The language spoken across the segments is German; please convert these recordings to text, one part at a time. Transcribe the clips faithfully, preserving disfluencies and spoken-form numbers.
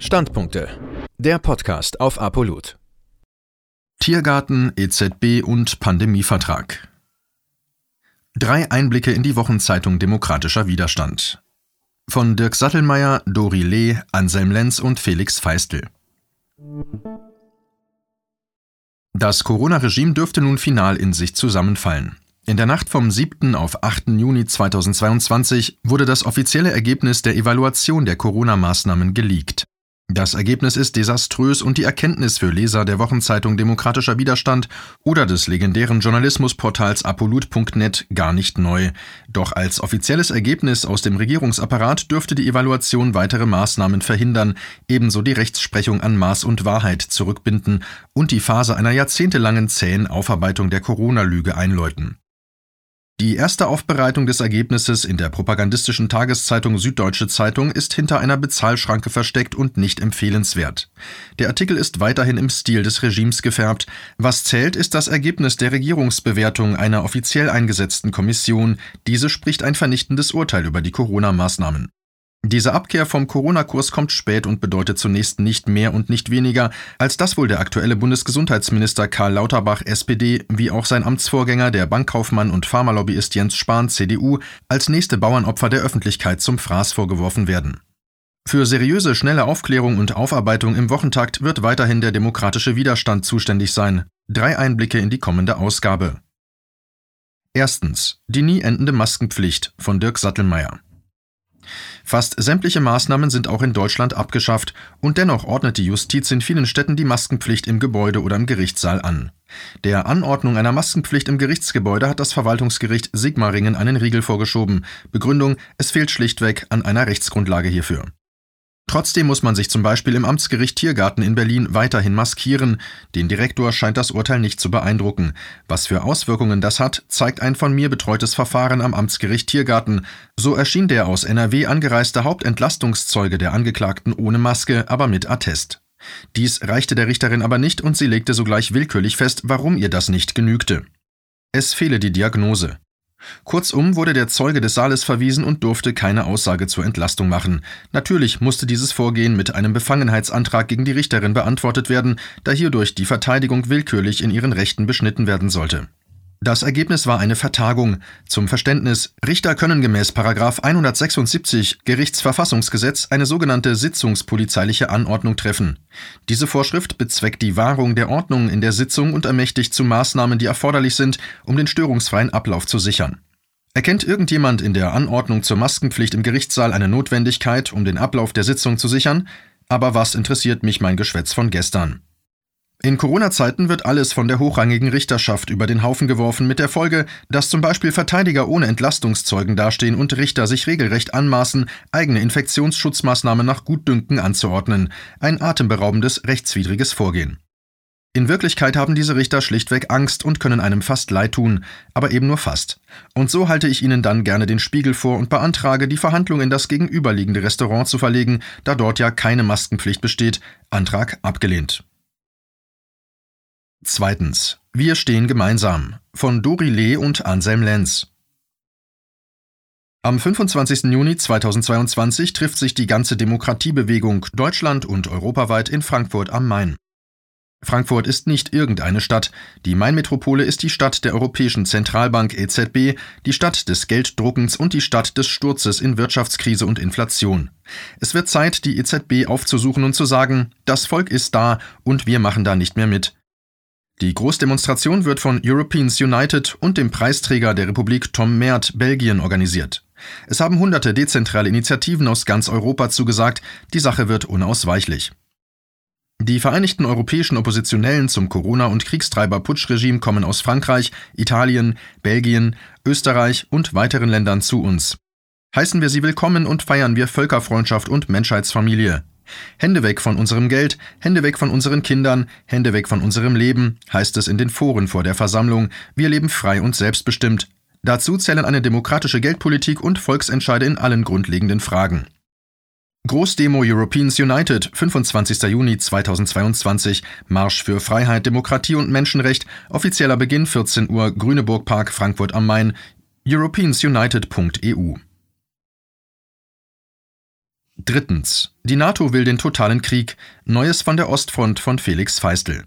Standpunkte. Der Podcast auf Apollut. Tiergarten, E Z B und Pandemievertrag. Drei Einblicke in die Wochenzeitung Demokratischer Widerstand. Von Dirk Sattelmeier, Dori Lee, Anselm Lenz und Felix Feistl. Das Corona-Regime dürfte nun final in sich zusammenfallen. In der Nacht vom siebten auf achten Juni zweitausendzweiundzwanzig wurde das offizielle Ergebnis der Evaluation der Corona-Maßnahmen geleakt. Das Ergebnis ist desaströs und die Erkenntnis für Leser der Wochenzeitung Demokratischer Widerstand oder des legendären Journalismusportals apollut punkt net gar nicht neu. Doch als offizielles Ergebnis aus dem Regierungsapparat dürfte die Evaluation weitere Maßnahmen verhindern, ebenso die Rechtsprechung an Maß und Wahrheit zurückbinden und die Phase einer jahrzehntelangen zähen Aufarbeitung der Corona-Lüge einläuten. Die erste Aufbereitung des Ergebnisses in der propagandistischen Tageszeitung Süddeutsche Zeitung ist hinter einer Bezahlschranke versteckt und nicht empfehlenswert. Der Artikel ist weiterhin im Stil des Regimes gefärbt. Was zählt, ist das Ergebnis der Regierungsbewertung einer offiziell eingesetzten Kommission. Diese spricht ein vernichtendes Urteil über die Corona-Maßnahmen. Diese Abkehr vom Corona-Kurs kommt spät und bedeutet zunächst nicht mehr und nicht weniger, als dass wohl der aktuelle Bundesgesundheitsminister Karl Lauterbach S P D wie auch sein Amtsvorgänger, der Bankkaufmann und Pharmalobbyist Jens Spahn C D U, als nächste Bauernopfer der Öffentlichkeit zum Fraß vorgeworfen werden. Für seriöse, schnelle Aufklärung und Aufarbeitung im Wochentakt wird weiterhin der Demokratische Widerstand zuständig sein. Drei Einblicke in die kommende Ausgabe. Erstens. Die nie endende Maskenpflicht von Dirk Sattelmeier. Fast sämtliche Maßnahmen sind auch in Deutschland abgeschafft und dennoch ordnet die Justiz in vielen Städten die Maskenpflicht im Gebäude oder im Gerichtssaal an. Der Anordnung einer Maskenpflicht im Gerichtsgebäude hat das Verwaltungsgericht Sigmaringen einen Riegel vorgeschoben. Begründung: Es fehlt schlichtweg an einer Rechtsgrundlage hierfür. Trotzdem muss man sich zum Beispiel im Amtsgericht Tiergarten in Berlin weiterhin maskieren. Den Direktor scheint das Urteil nicht zu beeindrucken. Was für Auswirkungen das hat, zeigt ein von mir betreutes Verfahren am Amtsgericht Tiergarten. So erschien der aus N R W angereiste Hauptentlastungszeuge der Angeklagten ohne Maske, aber mit Attest. Dies reichte der Richterin aber nicht und sie legte sogleich willkürlich fest, warum ihr das nicht genügte. Es fehle die Diagnose. Kurzum wurde der Zeuge des Saales verwiesen und durfte keine Aussage zur Entlastung machen. Natürlich musste dieses Vorgehen mit einem Befangenheitsantrag gegen die Richterin beantwortet werden, da hierdurch die Verteidigung willkürlich in ihren Rechten beschnitten werden sollte. Das Ergebnis war eine Vertagung. Zum Verständnis: Richter können gemäß Paragraph hundertsechsundsiebzig Gerichtsverfassungsgesetz eine sogenannte sitzungspolizeiliche Anordnung treffen. Diese Vorschrift bezweckt die Wahrung der Ordnung in der Sitzung und ermächtigt zu Maßnahmen, die erforderlich sind, um den störungsfreien Ablauf zu sichern. Erkennt irgendjemand in der Anordnung zur Maskenpflicht im Gerichtssaal eine Notwendigkeit, um den Ablauf der Sitzung zu sichern? Aber was interessiert mich mein Geschwätz von gestern? In Corona-Zeiten wird alles von der hochrangigen Richterschaft über den Haufen geworfen, mit der Folge, dass zum Beispiel Verteidiger ohne Entlastungszeugen dastehen und Richter sich regelrecht anmaßen, eigene Infektionsschutzmaßnahmen nach Gutdünken anzuordnen. Ein atemberaubendes, rechtswidriges Vorgehen. In Wirklichkeit haben diese Richter schlichtweg Angst und können einem fast leid tun, aber eben nur fast. Und so halte ich ihnen dann gerne den Spiegel vor und beantrage, die Verhandlung in das gegenüberliegende Restaurant zu verlegen, da dort ja keine Maskenpflicht besteht. Antrag abgelehnt. Zweitens. Wir stehen gemeinsam. Von Dori Lee und Anselm Lenz. Am fünfundzwanzigsten Juni zweitausendzweiundzwanzig trifft sich die ganze Demokratiebewegung deutschland- und europaweit in Frankfurt am Main. Frankfurt ist nicht irgendeine Stadt. Die Mainmetropole ist die Stadt der Europäischen Zentralbank E Z B, die Stadt des Gelddruckens und die Stadt des Sturzes in Wirtschaftskrise und Inflation. Es wird Zeit, die E Z B aufzusuchen und zu sagen: Das Volk ist da und wir machen da nicht mehr mit. Die Großdemonstration wird von Europeans United und dem Preisträger der Republik Tom Mert, Belgien, organisiert. Es haben hunderte dezentrale Initiativen aus ganz Europa zugesagt, die Sache wird unausweichlich. Die Vereinigten Europäischen Oppositionellen zum Corona- und Kriegstreiber-Putschregime kommen aus Frankreich, Italien, Belgien, Österreich und weiteren Ländern zu uns. Heißen wir sie willkommen und feiern wir Völkerfreundschaft und Menschheitsfamilie. Hände weg von unserem Geld, Hände weg von unseren Kindern, Hände weg von unserem Leben, heißt es in den Foren vor der Versammlung. Wir leben frei und selbstbestimmt. Dazu zählen eine demokratische Geldpolitik und Volksentscheide in allen grundlegenden Fragen. Großdemo Europeans United, fünfundzwanzigsten Juni zweitausendzweiundzwanzig, Marsch für Freiheit, Demokratie und Menschenrecht, offizieller Beginn vierzehn Uhr, Grüneburg-Park, Frankfurt am Main, europeans united punkt e u. Drittens. Die NATO will den totalen Krieg. Neues von der Ostfront von Felix Feistl.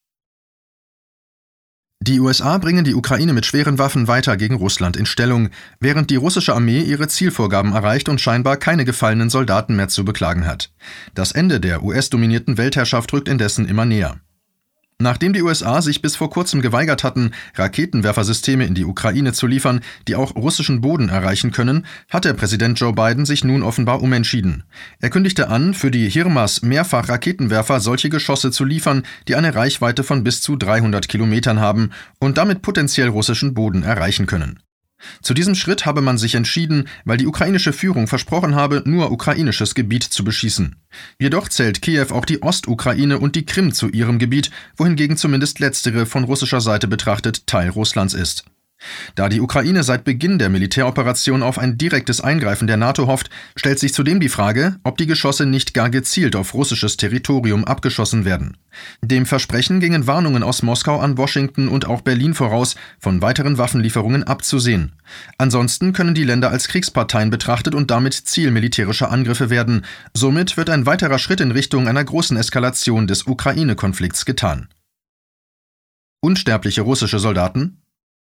Die U S A bringen die Ukraine mit schweren Waffen weiter gegen Russland in Stellung, während die russische Armee ihre Zielvorgaben erreicht und scheinbar keine gefallenen Soldaten mehr zu beklagen hat. Das Ende der U S-dominierten Weltherrschaft rückt indessen immer näher. Nachdem die U S A sich bis vor kurzem geweigert hatten, Raketenwerfersysteme in die Ukraine zu liefern, die auch russischen Boden erreichen können, hat der Präsident Joe Biden sich nun offenbar umentschieden. Er kündigte an, für die HIMARS Mehrfach-Raketenwerfer solche Geschosse zu liefern, die eine Reichweite von bis zu dreihundert Kilometern haben und damit potenziell russischen Boden erreichen können. Zu diesem Schritt habe man sich entschieden, weil die ukrainische Führung versprochen habe, nur ukrainisches Gebiet zu beschießen. Jedoch zählt Kiew auch die Ostukraine und die Krim zu ihrem Gebiet, wohingegen zumindest letztere von russischer Seite betrachtet Teil Russlands ist. Da die Ukraine seit Beginn der Militäroperation auf ein direktes Eingreifen der NATO hofft, stellt sich zudem die Frage, ob die Geschosse nicht gar gezielt auf russisches Territorium abgeschossen werden. Dem Versprechen gingen Warnungen aus Moskau an Washington und auch Berlin voraus, von weiteren Waffenlieferungen abzusehen. Ansonsten können die Länder als Kriegsparteien betrachtet und damit Ziel militärischer Angriffe werden. Somit wird ein weiterer Schritt in Richtung einer großen Eskalation des Ukraine-Konflikts getan. Unsterbliche russische Soldaten?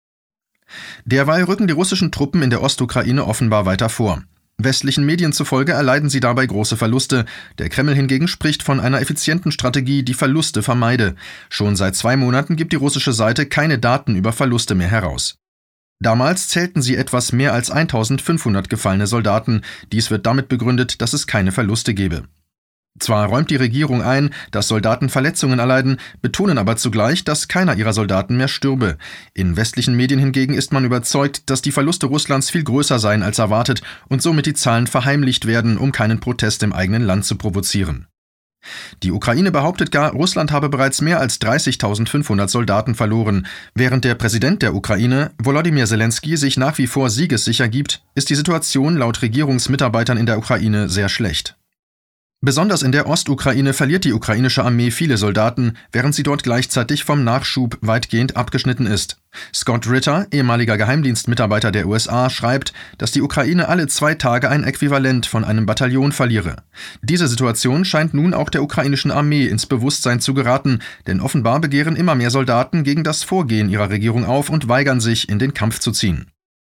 Derweil rücken die russischen Truppen in der Ostukraine offenbar weiter vor. Westlichen Medien zufolge erleiden sie dabei große Verluste. Der Kreml hingegen spricht von einer effizienten Strategie, die Verluste vermeide. Schon seit zwei Monaten gibt die russische Seite keine Daten über Verluste mehr heraus. Damals zählten sie etwas mehr als eintausendfünfhundert gefallene Soldaten. Dies wird damit begründet, dass es keine Verluste gebe. Zwar räumt die Regierung ein, dass Soldaten Verletzungen erleiden, betonen aber zugleich, dass keiner ihrer Soldaten mehr stürbe. In westlichen Medien hingegen ist man überzeugt, dass die Verluste Russlands viel größer seien als erwartet und somit die Zahlen verheimlicht werden, um keinen Protest im eigenen Land zu provozieren. Die Ukraine behauptet gar, Russland habe bereits mehr als dreißigtausendfünfhundert Soldaten verloren. Während der Präsident der Ukraine, Volodymyr Zelensky, sich nach wie vor siegessicher gibt, ist die Situation laut Regierungsmitarbeitern in der Ukraine sehr schlecht. Besonders in der Ostukraine verliert die ukrainische Armee viele Soldaten, während sie dort gleichzeitig vom Nachschub weitgehend abgeschnitten ist. Scott Ritter, ehemaliger Geheimdienstmitarbeiter der U S A, schreibt, dass die Ukraine alle zwei Tage ein Äquivalent von einem Bataillon verliere. Diese Situation scheint nun auch der ukrainischen Armee ins Bewusstsein zu geraten, denn offenbar begehren immer mehr Soldaten gegen das Vorgehen ihrer Regierung auf und weigern sich, in den Kampf zu ziehen.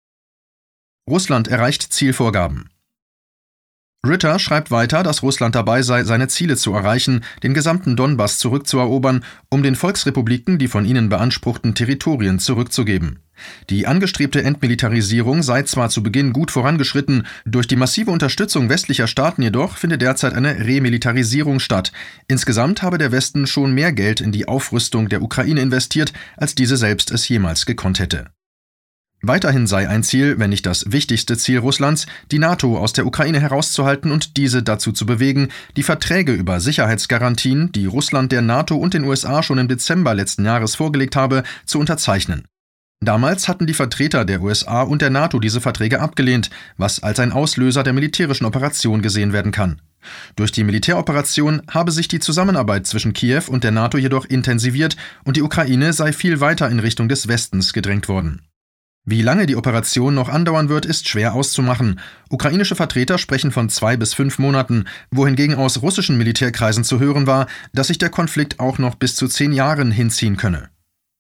Russland erreicht Zielvorgaben. Ritter schreibt weiter, dass Russland dabei sei, seine Ziele zu erreichen, den gesamten Donbass zurückzuerobern, um den Volksrepubliken die von ihnen beanspruchten Territorien zurückzugeben. Die angestrebte Entmilitarisierung sei zwar zu Beginn gut vorangeschritten, durch die massive Unterstützung westlicher Staaten jedoch finde derzeit eine Remilitarisierung statt. Insgesamt habe der Westen schon mehr Geld in die Aufrüstung der Ukraine investiert, als diese selbst es jemals gekonnt hätte. Weiterhin sei ein Ziel, wenn nicht das wichtigste Ziel Russlands, die NATO aus der Ukraine herauszuhalten und diese dazu zu bewegen, die Verträge über Sicherheitsgarantien, die Russland der NATO und den U S A schon im Dezember letzten Jahres vorgelegt habe, zu unterzeichnen. Damals hatten die Vertreter der U S A und der NATO diese Verträge abgelehnt, was als ein Auslöser der militärischen Operation gesehen werden kann. Durch die Militäroperation habe sich die Zusammenarbeit zwischen Kiew und der NATO jedoch intensiviert und die Ukraine sei viel weiter in Richtung des Westens gedrängt worden. Wie lange die Operation noch andauern wird, ist schwer auszumachen. Ukrainische Vertreter sprechen von zwei bis fünf Monaten, wohingegen aus russischen Militärkreisen zu hören war, dass sich der Konflikt auch noch bis zu zehn Jahren hinziehen könne.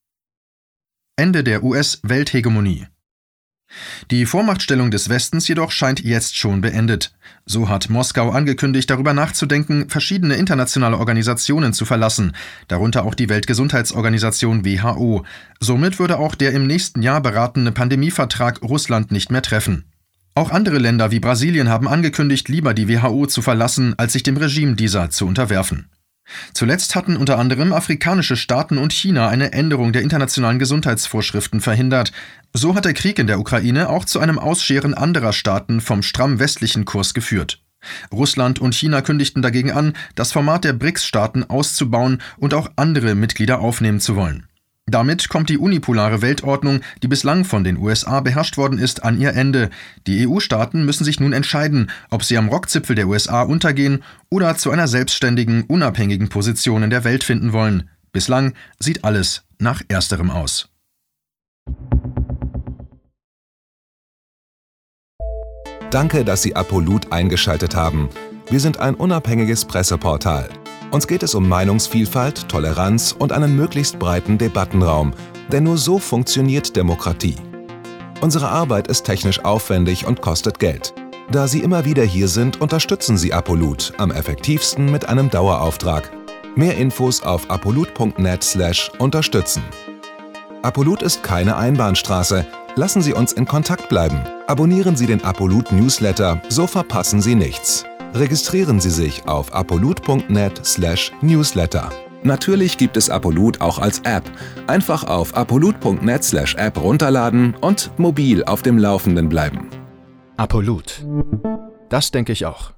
Ende der U S-Welthegemonie. Die Vormachtstellung des Westens jedoch scheint jetzt schon beendet. So hat Moskau angekündigt, darüber nachzudenken, verschiedene internationale Organisationen zu verlassen, darunter auch die Weltgesundheitsorganisation W H O. Somit würde auch der im nächsten Jahr beratene Pandemievertrag Russland nicht mehr treffen. Auch andere Länder wie Brasilien haben angekündigt, lieber die W H O zu verlassen, als sich dem Regime dieser zu unterwerfen. Zuletzt hatten unter anderem afrikanische Staaten und China eine Änderung der internationalen Gesundheitsvorschriften verhindert. So hat der Krieg in der Ukraine auch zu einem Ausscheren anderer Staaten vom stramm westlichen Kurs geführt. Russland und China kündigten dagegen an, das Format der B R I C S-Staaten auszubauen und auch andere Mitglieder aufnehmen zu wollen. Damit kommt die unipolare Weltordnung, die bislang von den U S A beherrscht worden ist, an ihr Ende. Die E U-Staaten müssen sich nun entscheiden, ob sie am Rockzipfel der U S A untergehen oder zu einer selbstständigen, unabhängigen Position in der Welt finden wollen. Bislang sieht alles nach Ersterem aus. Danke, dass Sie Apolut eingeschaltet haben. Wir sind ein unabhängiges Presseportal. Uns geht es um Meinungsvielfalt, Toleranz und einen möglichst breiten Debattenraum, denn nur so funktioniert Demokratie. Unsere Arbeit ist technisch aufwendig und kostet Geld. Da Sie immer wieder hier sind, unterstützen Sie Apolut am effektivsten mit einem Dauerauftrag. Mehr Infos auf apolut punkt net slash unterstützen. Apolut ist keine Einbahnstraße. Lassen Sie uns in Kontakt bleiben. Abonnieren Sie den Apolut Newsletter, so verpassen Sie nichts. Registrieren Sie sich auf apolut punkt net slash newsletter. Natürlich gibt es Apolut auch als App. Einfach auf apolut punkt net slash app runterladen und mobil auf dem Laufenden bleiben. Apolut. Das denke ich auch.